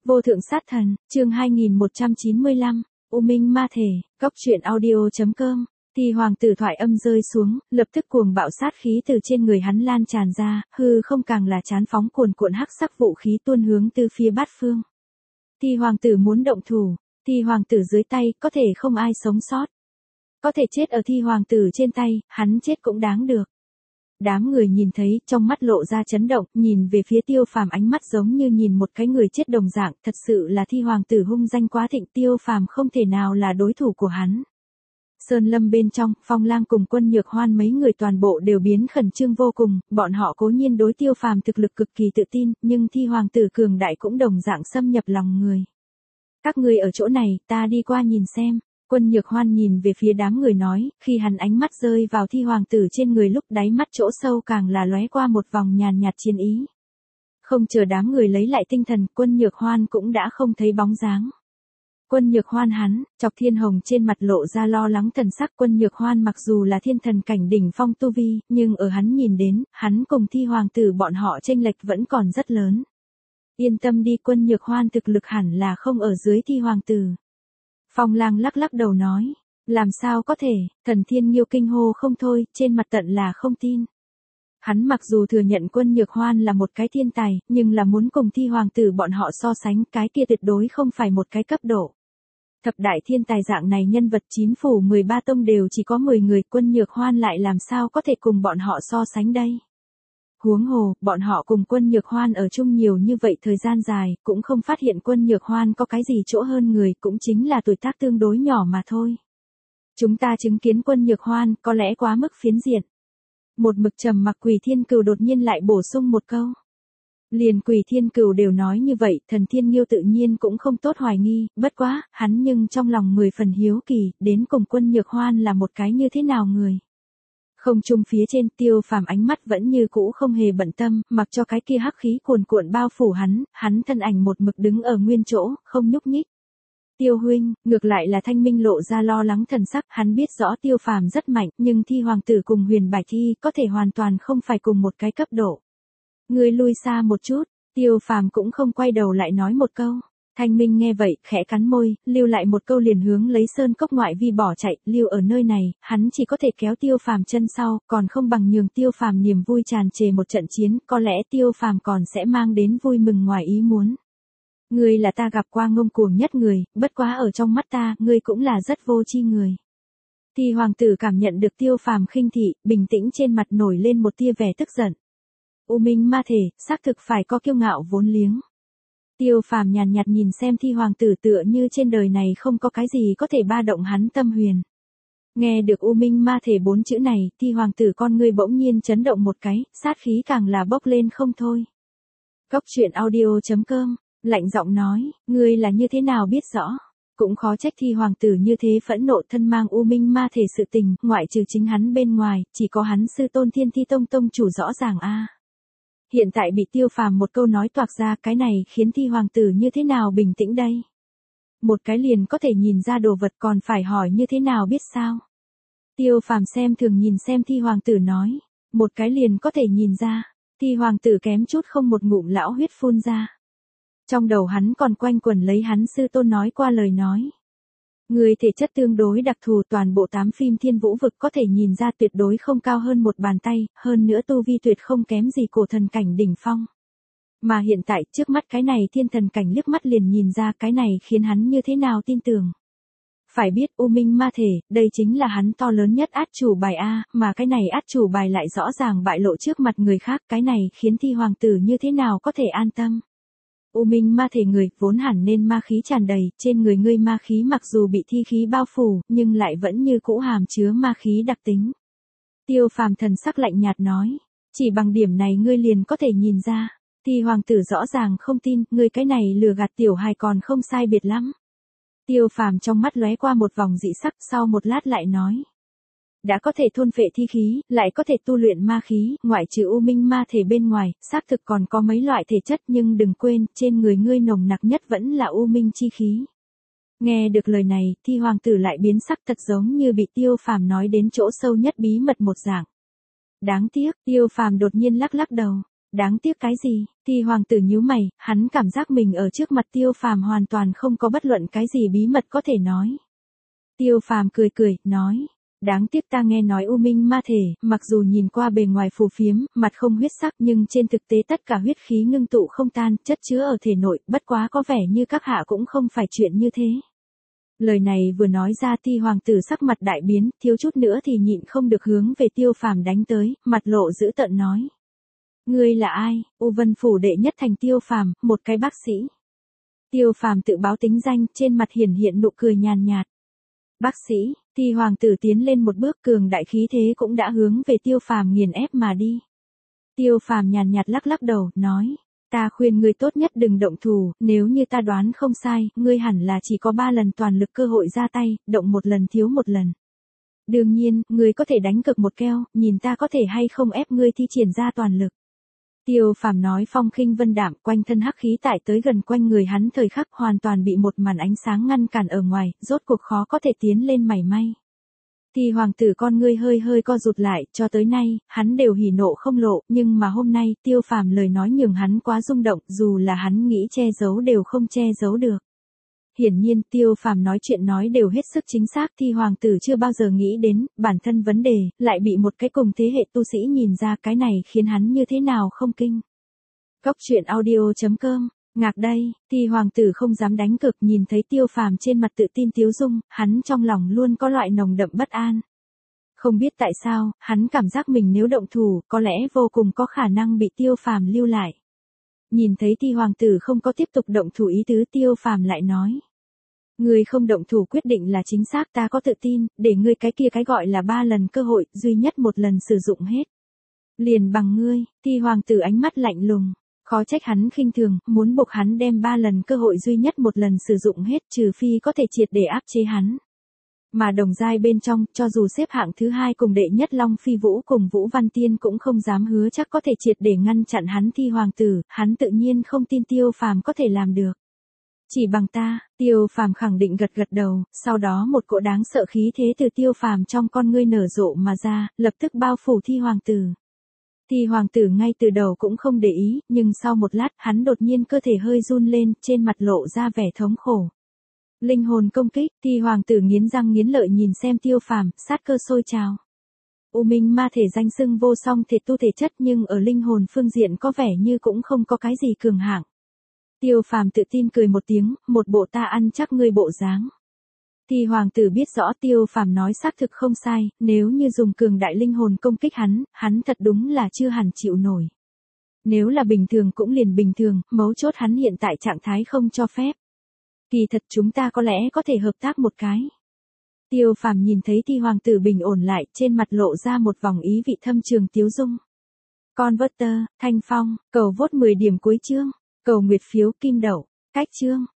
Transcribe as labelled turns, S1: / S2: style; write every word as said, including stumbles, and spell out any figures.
S1: Vô thượng sát thần, chương hai nghìn một trăm chín mươi lăm, U Minh Ma Thể, Cốc truyện audio chấm com. Thì hoàng tử thoại âm rơi xuống, lập tức cuồng bạo sát khí từ trên người hắn lan tràn ra, hư không càng là chán phóng cuồn cuộn hắc sắc vũ khí tuôn hướng từ phía bát phương. Thì hoàng tử muốn động thủ, thì hoàng tử dưới tay, có thể không ai sống sót. Có thể chết ở thi hoàng tử trên tay, hắn chết cũng đáng được. Đám người nhìn thấy, trong mắt lộ ra chấn động, nhìn về phía Tiêu Phàm ánh mắt giống như nhìn một cái người chết đồng dạng, thật sự là thi hoàng tử hung danh quá thịnh, Tiêu Phàm không thể nào là đối thủ của hắn. Sơn lâm bên trong, Phong Lang cùng Quân Nhược Hoan mấy người toàn bộ đều biến khẩn trương vô cùng, bọn họ cố nhiên đối Tiêu Phàm thực lực cực kỳ tự tin, nhưng thi hoàng tử cường đại cũng đồng dạng xâm nhập lòng người. Các ngươi ở chỗ này, ta đi qua nhìn xem. Quân Nhược Hoan nhìn về phía đám người nói, khi hắn ánh mắt rơi vào thi hoàng tử trên người lúc đáy mắt chỗ sâu càng là lóe qua một vòng nhàn nhạt chiến ý. Không chờ đám người lấy lại tinh thần, Quân Nhược Hoan cũng đã không thấy bóng dáng. Quân Nhược Hoan hắn, Chọc Thiên Hồng trên mặt lộ ra lo lắng thần sắc. Quân Nhược Hoan mặc dù là thiên thần cảnh đỉnh phong tu vi, nhưng ở hắn nhìn đến, hắn cùng thi hoàng tử bọn họ chênh lệch vẫn còn rất lớn. Yên tâm đi, Quân Nhược Hoan thực lực hẳn là không ở dưới thi hoàng tử. Phong Lang lắc lắc đầu nói, làm sao có thể, Thần Thiên Nghiêu kinh hô không thôi, trên mặt tận là không tin. Hắn mặc dù thừa nhận Quân Nhược Hoan là một cái thiên tài, nhưng là muốn cùng thi hoàng tử bọn họ so sánh, cái kia tuyệt đối không phải một cái cấp độ. Thập đại thiên tài dạng này nhân vật chín phủ mười ba tông đều chỉ có mười người, Quân Nhược Hoan lại làm sao có thể cùng bọn họ so sánh đây. Huống hồ, bọn họ cùng Quân Nhược Hoan ở chung nhiều như vậy thời gian dài, cũng không phát hiện Quân Nhược Hoan có cái gì chỗ hơn người, cũng chính là tuổi tác tương đối nhỏ mà thôi. Chúng ta chứng kiến Quân Nhược Hoan có lẽ quá mức phiến diện. Một mực trầm mặc Quỷ Thiên Cừu đột nhiên lại bổ sung một câu. Liền Quỷ Thiên Cừu đều nói như vậy, Thần Thiên Nghiêu tự nhiên cũng không tốt hoài nghi, bất quá, hắn nhưng trong lòng mười phần hiếu kỳ, đến cùng Quân Nhược Hoan là một cái như thế nào người. Không trung phía trên, Tiêu Phàm ánh mắt vẫn như cũ không hề bận tâm, mặc cho cái kia hắc khí cuồn cuộn bao phủ hắn, hắn thân ảnh một mực đứng ở nguyên chỗ, không nhúc nhích. Tiêu huynh, ngược lại là Thanh Minh lộ ra lo lắng thần sắc, hắn biết rõ Tiêu Phàm rất mạnh, nhưng thi hoàng tử cùng Huyền Bạch Thi có thể hoàn toàn không phải cùng một cái cấp độ. Ngươi lui xa một chút, Tiêu Phàm cũng không quay đầu lại nói một câu. Thanh Minh nghe vậy, khẽ cắn môi, lưu lại một câu liền hướng lấy sơn cốc ngoại vi bỏ chạy, lưu ở nơi này, hắn chỉ có thể kéo Tiêu Phàm chân sau, còn không bằng nhường Tiêu Phàm niềm vui tràn trề một trận chiến, có lẽ Tiêu Phàm còn sẽ mang đến vui mừng ngoài ý muốn. Ngươi là ta gặp qua ngông cuồng nhất người, bất quá ở trong mắt ta, ngươi cũng là rất vô tri người. Thì hoàng tử cảm nhận được Tiêu Phàm khinh thị, bình tĩnh trên mặt nổi lên một tia vẻ tức giận. U Minh Ma Thể, xác thực phải có kiêu ngạo vốn liếng. Tiêu Phàm nhàn nhạt nhìn xem thi hoàng tử tựa như trên đời này không có cái gì có thể ba động hắn tâm huyền. Nghe được U Minh Ma Thể bốn chữ này, thi hoàng tử con ngươi bỗng nhiên chấn động một cái, sát khí càng là bốc lên không thôi. Cốc truyện audio chấm com, lạnh giọng nói, ngươi là như thế nào biết rõ. Cũng khó trách thi hoàng tử như thế phẫn nộ, thân mang U Minh Ma Thể sự tình, ngoại trừ chính hắn bên ngoài, chỉ có hắn sư tôn Thiên Thi Tông tông chủ rõ ràng a. Hiện tại bị Tiêu Phàm một câu nói toạc ra, cái này khiến thi hoàng tử như thế nào bình tĩnh đây? Một cái liền có thể nhìn ra đồ vật, còn phải hỏi như thế nào biết sao? Tiêu Phàm xem thường nhìn xem thi hoàng tử nói, một cái liền có thể nhìn ra. Thi hoàng tử kém chút không một ngụm lão huyết phun ra. Trong đầu hắn còn quanh quẩn lấy hắn sư tôn nói qua lời nói. Người thể chất tương đối đặc thù, toàn bộ tám phim thiên vũ vực có thể nhìn ra tuyệt đối không cao hơn một bàn tay, hơn nữa tu vi tuyệt không kém gì cổ thần cảnh đỉnh phong. Mà hiện tại, trước mắt cái này thiên thần cảnh liếc mắt liền nhìn ra, cái này khiến hắn như thế nào tin tưởng. Phải biết U Minh Ma Thể, đây chính là hắn to lớn nhất át chủ bài A, mà cái này át chủ bài lại rõ ràng bại lộ trước mặt người khác, cái này khiến thi hoàng tử như thế nào có thể an tâm. U Minh Ma Thể người, vốn hẳn nên ma khí tràn đầy, trên người ngươi ma khí mặc dù bị thi khí bao phủ, nhưng lại vẫn như cũ hàm chứa ma khí đặc tính. Tiêu Phàm thần sắc lạnh nhạt nói, chỉ bằng điểm này ngươi liền có thể nhìn ra. Thì hoàng tử rõ ràng không tin, ngươi cái này lừa gạt tiểu hài còn không sai biệt lắm. Tiêu Phàm trong mắt lóe qua một vòng dị sắc, sau một lát lại nói. Đã có thể thôn phệ thi khí, lại có thể tu luyện ma khí, ngoại trừ U Minh Ma Thể bên ngoài, xác thực còn có mấy loại thể chất, nhưng đừng quên, trên người ngươi nồng nặc nhất vẫn là U Minh chi khí. Nghe được lời này, thi hoàng tử lại biến sắc, thật giống như bị Tiêu Phàm nói đến chỗ sâu nhất bí mật một dạng. Đáng tiếc, Tiêu Phàm đột nhiên lắc lắc đầu. đáng tiếc cái gì? Thì hoàng tử nhíu mày, hắn cảm giác mình ở trước mặt Tiêu Phàm hoàn toàn không có bất luận cái gì bí mật có thể nói. Tiêu Phàm cười cười, nói, đáng tiếc ta nghe nói U Minh ma thể, mặc dù nhìn qua bề ngoài phù phiếm, mặt không huyết sắc nhưng trên thực tế tất cả huyết khí ngưng tụ không tan, chất chứa ở thể nội, bất quá có vẻ như các hạ cũng không phải chuyện như thế. Lời này vừa nói ra thì hoàng tử sắc mặt đại biến, thiếu chút nữa thì nhịn không được hướng về Tiêu Phàm đánh tới, mặt lộ dữ tợn nói. Ngươi là ai? U Vân phủ đệ nhất thành Tiêu Phàm, một cái bác sĩ. Tiêu Phàm tự báo tính danh, trên mặt hiển hiện nụ cười nhàn nhạt. Bác sĩ, thì hoàng tử tiến lên một bước, cường đại khí thế cũng đã hướng về Tiêu Phàm nghiền ép mà đi. Tiêu Phàm nhàn nhạt lắc lắc đầu, nói, ta khuyên ngươi tốt nhất đừng động thủ, nếu như ta đoán không sai, ngươi hẳn là chỉ có ba lần toàn lực cơ hội ra tay, động một lần thiếu một lần. Đương nhiên, ngươi có thể đánh cược một keo, nhìn ta có thể hay không ép ngươi thi triển ra toàn lực. Tiêu Phàm nói phong khinh vân đạm, quanh thân hắc khí tải tới gần quanh người hắn thời khắc hoàn toàn bị một màn ánh sáng ngăn cản ở ngoài, rốt cuộc khó có thể tiến lên mảy may. Thì hoàng tử con ngươi hơi hơi co rụt lại, cho tới nay, hắn đều hỉ nộ không lộ, nhưng mà hôm nay, Tiêu Phàm lời nói nhường hắn quá rung động, dù là hắn nghĩ che giấu đều không che giấu được. Hiển nhiên, Tiêu Phàm nói chuyện nói đều hết sức chính xác, thì hoàng tử chưa bao giờ nghĩ đến, bản thân vấn đề, lại bị một cái cùng thế hệ tu sĩ nhìn ra, cái này khiến hắn như thế nào không kinh. Góc truyện audio chấm com, ngạc đây, thì hoàng tử không dám đánh cược, nhìn thấy Tiêu Phàm trên mặt tự tin tiếu dung, hắn trong lòng luôn có loại nồng đậm bất an. Không biết tại sao, hắn cảm giác mình nếu động thủ, có lẽ vô cùng có khả năng bị Tiêu Phàm lưu lại. Nhìn thấy thì hoàng tử không có tiếp tục động thủ ý tứ, Tiêu Phàm lại nói. Ngươi không động thủ quyết định là chính xác, ta có tự tin, để ngươi cái kia cái gọi là ba lần cơ hội, duy nhất một lần sử dụng hết. Liền bằng ngươi, thì hoàng tử ánh mắt lạnh lùng, khó trách hắn khinh thường, muốn buộc hắn đem ba lần cơ hội duy nhất một lần sử dụng hết, trừ phi có thể triệt để áp chế hắn. Mà đồng giai bên trong, cho dù xếp hạng thứ hai cùng đệ nhất Long Phi Vũ cùng Vũ Văn Tiên cũng không dám hứa chắc có thể triệt để ngăn chặn hắn thi hoàng tử, hắn tự nhiên không tin Tiêu Phàm có thể làm được. Chỉ bằng ta, Tiêu Phàm khẳng định gật gật đầu, sau đó một cỗ đáng sợ khí thế từ Tiêu Phàm trong con ngươi nở rộ mà ra, lập tức bao phủ thi hoàng tử. Thi hoàng tử ngay từ đầu cũng không để ý, nhưng sau một lát, hắn đột nhiên cơ thể hơi run lên, trên mặt lộ ra vẻ thống khổ. Linh hồn công kích, thì hoàng tử nghiến răng nghiến lợi nhìn xem Tiêu Phàm, sát cơ sôi trào. U Minh ma thể danh xưng vô song thể tu thể chất, nhưng ở linh hồn phương diện có vẻ như cũng không có cái gì cường hạng. Tiêu Phàm tự tin cười một tiếng, một bộ ta ăn chắc ngươi bộ dáng. Thì hoàng tử biết rõ Tiêu Phàm nói xác thực không sai, nếu như dùng cường đại linh hồn công kích hắn, hắn thật đúng là chưa hẳn chịu nổi. Nếu là bình thường cũng liền bình thường, mấu chốt hắn hiện tại trạng thái không cho phép. Kỳ thật chúng ta có lẽ có thể hợp tác một cái. Tiêu Phàm nhìn thấy thì hoàng tử bình ổn lại, trên mặt lộ ra một vòng ý vị thâm trường tiếu dung. Converter, Thanh Phong, cầu vote mười điểm cuối chương, cầu nguyệt phiếu kim đậu, cách chương.